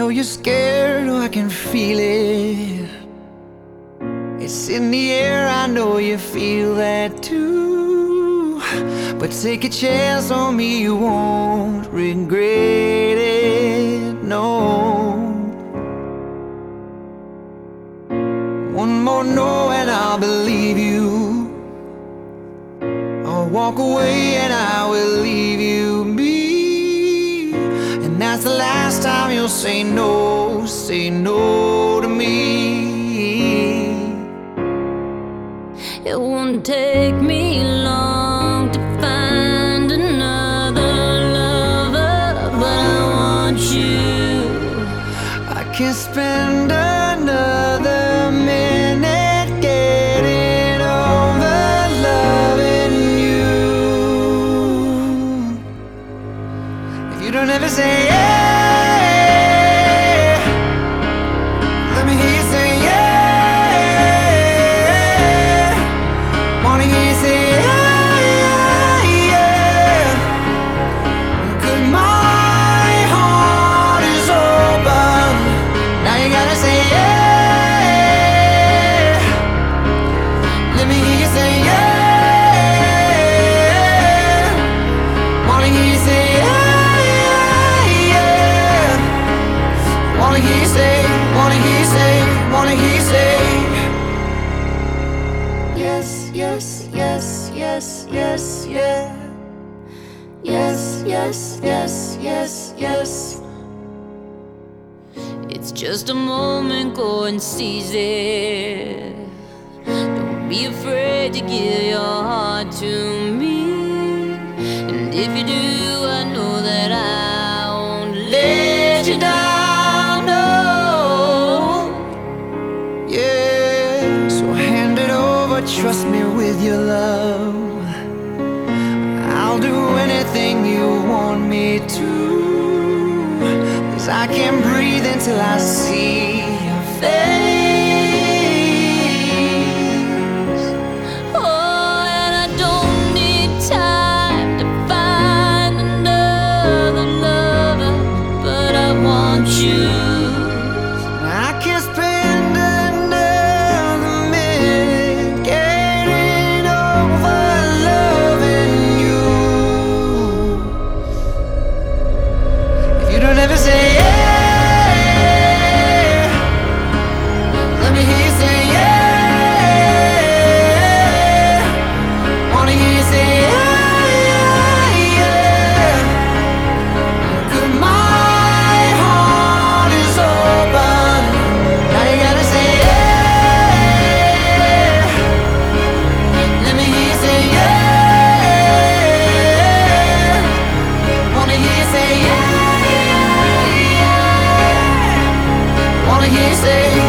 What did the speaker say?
know you're scared, oh, I can feel it. It's in the air, I know you feel that too. But take a chance on me, you won't regret it, no. One more no and I'll believe you. I'll walk away and I will leave you be. And that's the last time you'll say no to me. It won't take me long to find another lover, but I want you. I can't spend another minute getting over loving you. If you don't ever say yeah, let me hear you say yeah. Wanna hear you say yeah, yeah. 'Cause my heart is open. Now you gotta say yeah. Let me hear you say yeah. Wanna hear you say yeah, yeah. Wanna hear you say, wanna hear you say, wanna hear you say yes, yes, yes, yes, yes, yeah. Yes, yes, yes, yes, yes. It's just a moment, go and seize it. Don't be afraid to give your heart to me. And if you do, I know that I won't let you down, no. Yeah, so hand it over, trust me with your love. I'll do anything you want me to. 'Cause I can't breathe until I see your face. Oh, and I don't need time to find another lover, but I want you. I can't spend another minute getting over loving you. If you don't ever say yeah, let me hear you say yeah. Wanna hear you say yeah, yeah. 'Cause my heart is open. Now you gotta say yeah. Let me hear you say yeah. Wanna hear you say yeah, yeah. Wanna hear you say